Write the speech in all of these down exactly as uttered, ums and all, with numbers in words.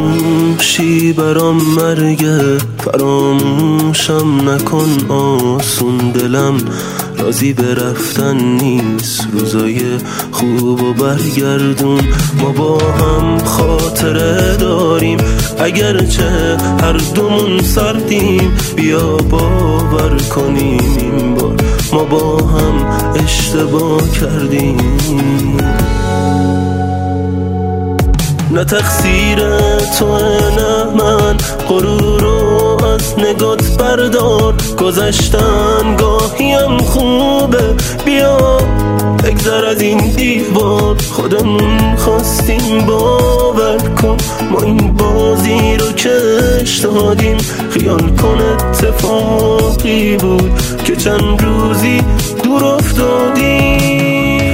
فراموشی برام مرگه، فراموشم نکن آسون. دلم راضی به رفتن نیست، روزای خوب و برگردون. ما با هم خاطره داریم اگرچه هر دومون سردیم، بیا باور کنیم این بار ما با هم اشتباه کردیم. نه تقصیر تو نه من، غرور رو از نگات بردار. گذشتن گاهیم خوبه، بیا بگذر از این دیوار. خودمون خواستیم باور کن، ما این بازی رو کش دادیم. خیال کن اتفاقی بود که چند روزی دور افتادیم.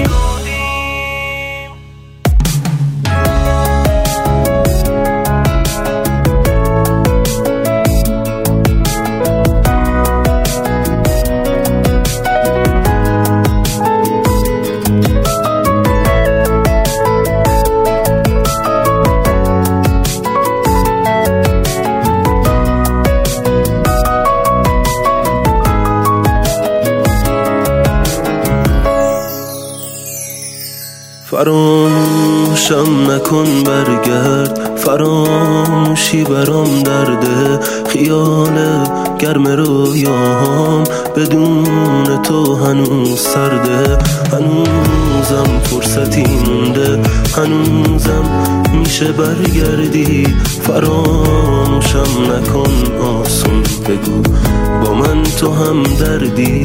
فراموشم نکن برگرد، فراموشی برام درده. خیال گرم رویام بدون تو هنوز سرده. هنوزم فرصتی مونده، هنوزم میشه برگردی. فراموشم نکن آسون، بگو با من تو هم دردی.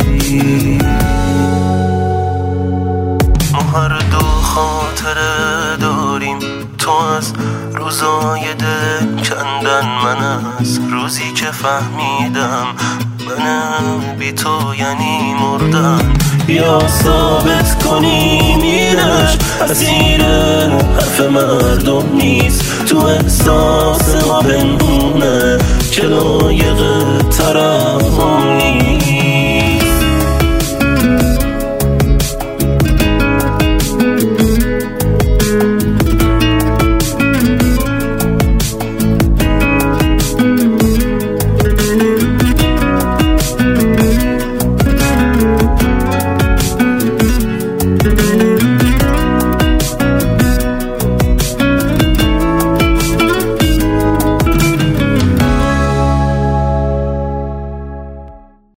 هر دو خاطره داریم، تو از روزای دل کندن، من از روزی که فهمیدم من بی تو یعنی مردن. یا ثابت کنیم این عشق اسیر حرف مردم نیست، تو احساس ما بنمونه که لایق طرف